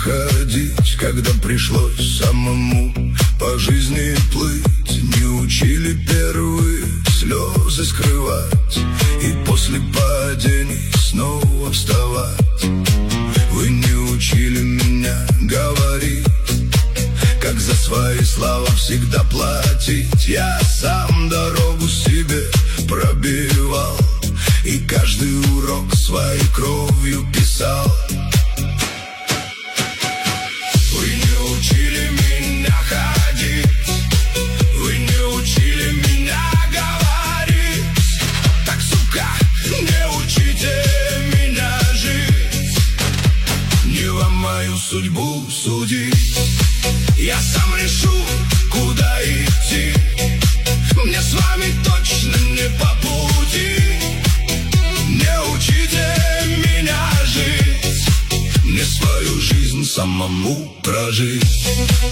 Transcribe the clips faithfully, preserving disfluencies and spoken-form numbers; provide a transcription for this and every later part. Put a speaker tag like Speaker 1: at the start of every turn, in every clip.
Speaker 1: ходить, когда пришлось самому по жизни плыть. Не учили первые слезы скрывать и после падений снова вставать. Вы не учили меня говорить, как за свои слова всегда платить. Я сам дорогу себе пробивал и каждый урок своей кровью писал. Вы не учили меня ходить, вы не учили меня говорить. Так, сука, не учите меня жить, не вам мою судьбу судить. Я сам решу, куда идти, мне с вами точно не по пути. Не учите меня жить, мне свою жизнь самому прожить.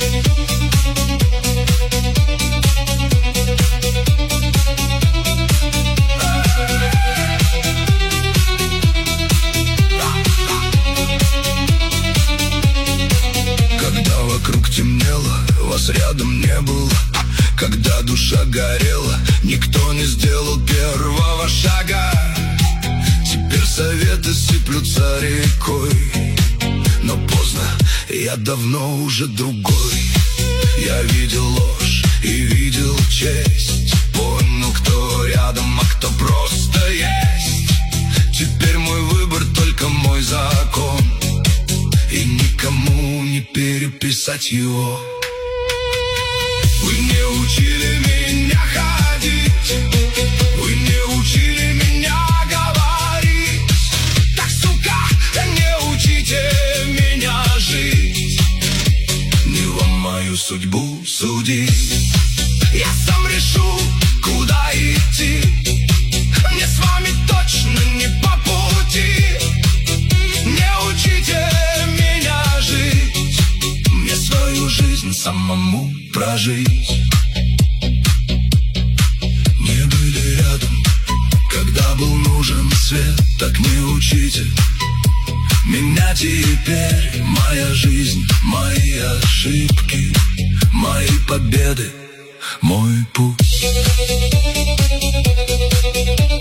Speaker 1: Когда вокруг темнело, вас рядом не было. Когда душа горела, никто не сделал первого шага. Теперь советы сыплются рекой, но поздно, я давно уже другой. Я видел ложь и видел честь, понял, кто рядом, а кто просто есть. Теперь мой выбор только мой закон, и никому не переписать его. Вы не учили меня ходить, вы не учили меня говорить. Так, сука, не учите меня жить, не вам мою судьбу судить. Я сам решу, куда идти, мне с вами точно не по пути. Не учите меня жить, мне свою жизнь самому прожить. Не были рядом, когда был нужен свет, так не учите меня теперь. Моя жизнь, мои ошибки, мои победы, мой путь.